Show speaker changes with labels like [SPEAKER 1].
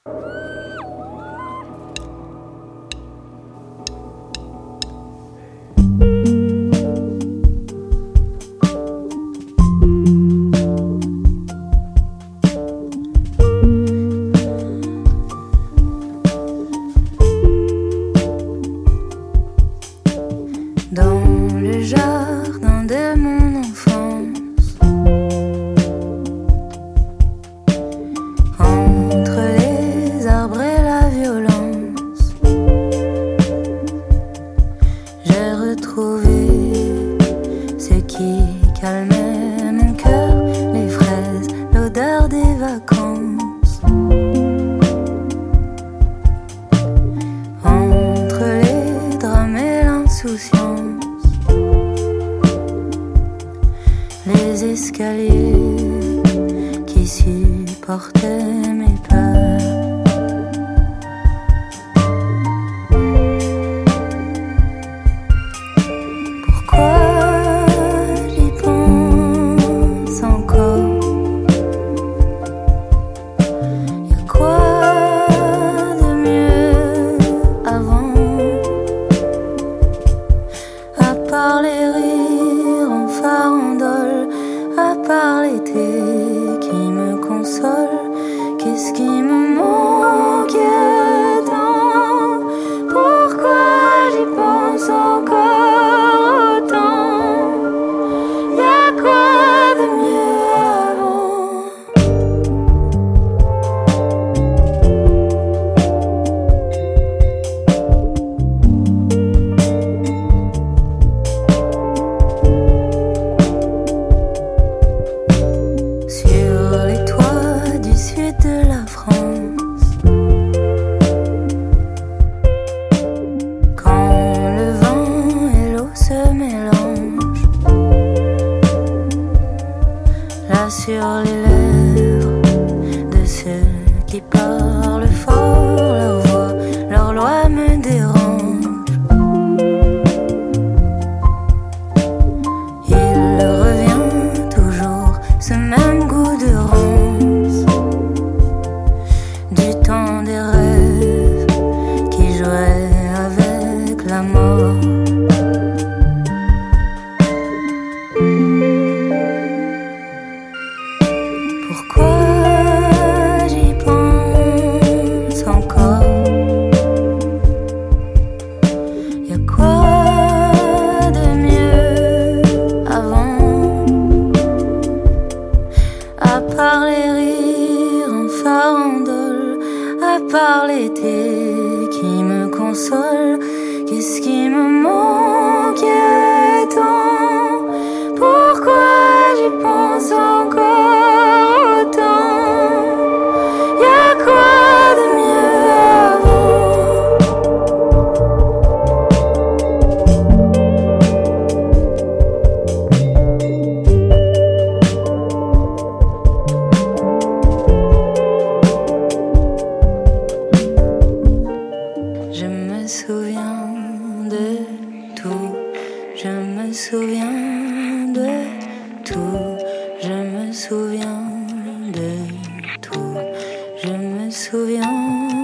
[SPEAKER 1] Dans le jardin de mon enfance, entre les arbres et la violence, j'ai retrouvé ce qui calmait mon cœur, les fraises, l'odeur des vacances. Entre les drames et l'insouciance, les escaliers qui supportaient mes peurs. Pourquoi j'y pense encore? Y'a quoi de mieux avant? À part les rires en farandole, à part l'été qui me console, qu'est-ce qui me manque tant? Pourquoi j'y pense encore autant? Y'a quoi de mieux avant? Sur les toits du sud de la France, quand le vent et l'eau se mélangent, là sur les lèvres de ceux qui parlent fort, leur voix, leur loi me dérange. Il revient toujours ce même goût de rance, du temps des rêves qui jouaient avec la mort. Pourquoi j'y pense encore? Y'a quoi de mieux avant? À part les rires en farandole, à part l'été qui me console, qu'est-ce qui me manque tant? Pourquoi j'y pense encore autant? Y'a quoi de mieux avant? Je me souviens de tout, je me souviens de tout, je me souviens de tout, je me souviens